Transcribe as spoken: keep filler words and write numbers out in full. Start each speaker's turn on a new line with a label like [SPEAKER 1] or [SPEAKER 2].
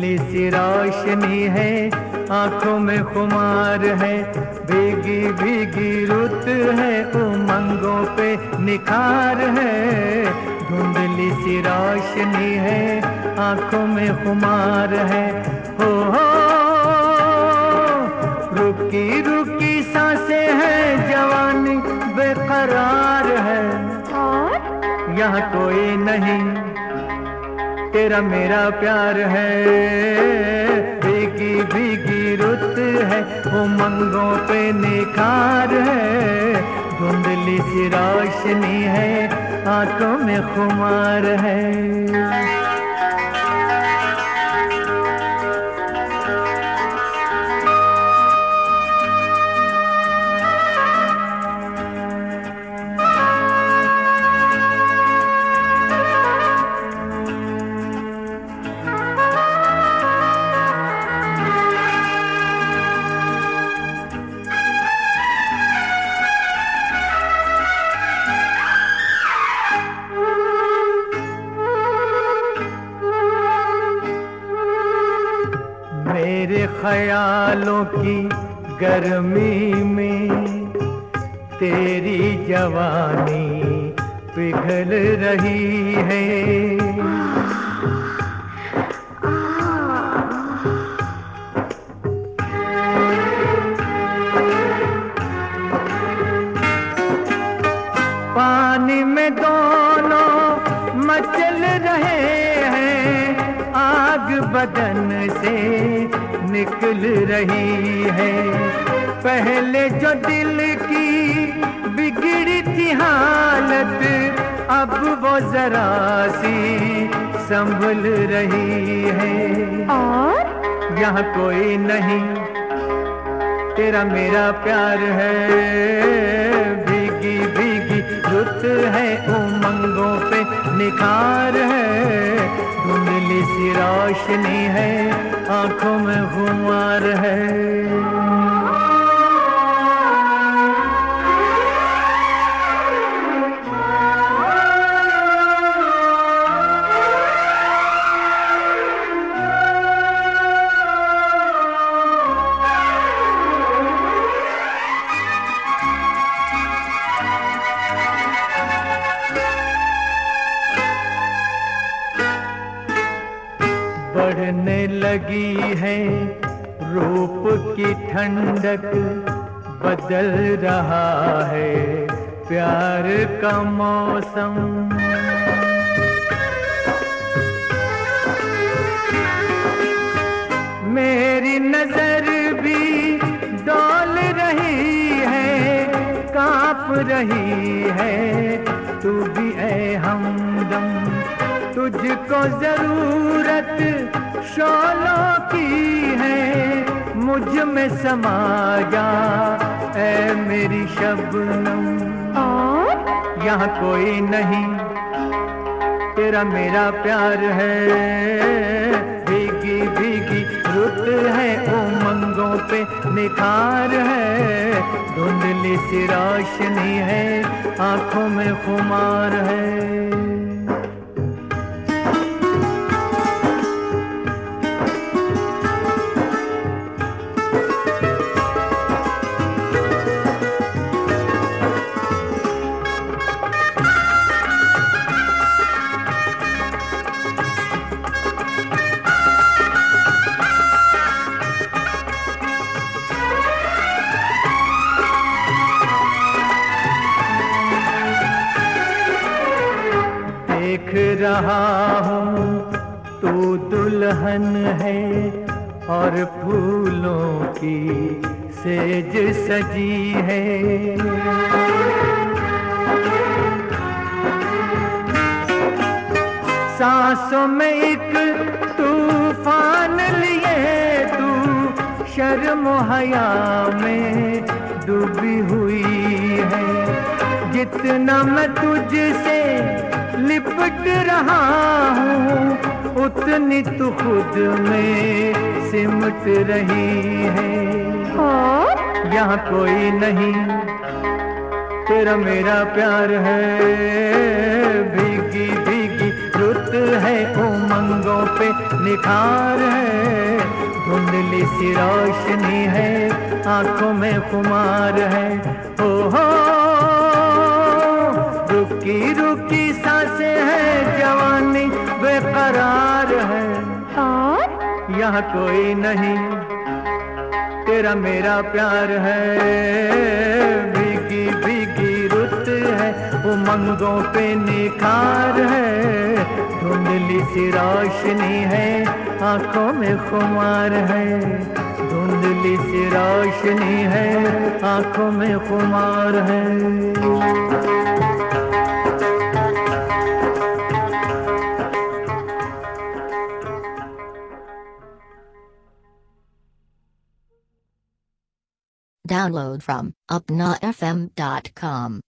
[SPEAKER 1] धुंधली सी रोशनी है, आंखों में खुमार है, भीगी भीगी रुत है, उमंगों पे निखार है। धुंधली सी रोशनी है, आंखों में खुमार है, हो हो रुकी रुकी सांसें हैं, जवानी बेकरार है। और यहाँ कोई नहीं, तेरा मेरा प्यार है। भीगी भीगी रुत है, उमंगों पे निखार है। धुंधली सी रोशनी है, आंखों में खुमार है। मेरे ख्यालों की गर्मी में तेरी जवानी पिघल रही है। पानी में दोनों मचल रहे हैं, आग बदन से निकल रही है। पहले जो दिल की बिगड़ी थी हालत, अब वो जरा सी संभल रही है। और यहाँ कोई नहीं, तेरा मेरा प्यार है। भीगी भीगी रुत है, उमंगों पे निखार है। धुंधली सी रोशनी है, आंखों में खुमार है। बढ़ने लगी है रूप की ठंडक, बदल रहा है प्यार का मौसम। मेरी नजर भी डोल रही है, कांप रही है, तू भी ऐ हमदम। तुझको जरूरत शोलों की है, मुझ में समा जा ऐ मेरी शबनम। और यहाँ कोई नहीं, तेरा मेरा प्यार है। भीगी भीगी रुत है, उमंगों पे निखार है। धुंधली सी रोशनी है, आंखों में खुमार है। देख रहा हूँ तू दुल्हन है, और फूलों की सेज सजी है। सांसों में एक तूफान लिए तू, शर्म हया में डूबी हुई है। जितना मैं तुझसे लिपट रहा हूँ, उतनी तू खुद में सिमट रही है। और यहाँ कोई नहीं, तेरा मेरा प्यार है। भीगी भीगी रुत है, उमंगों पे निखार है। धुंधली सी रोशनी है, आंखों में खुमार है। ओ हो रुकी रुकी सांसें हैं, जवानी बेकरार है।
[SPEAKER 2] और
[SPEAKER 1] यहाँ कोई नहीं, तेरा मेरा प्यार है। भीगी भीगी रुत है, उमंगों पे निखार है। धुंधली सी रोशनी है, आंखों में खुमार है। धुंधली सी रोशनी है, आंखों में खुमार है।
[SPEAKER 3] Download from upna f m dot com.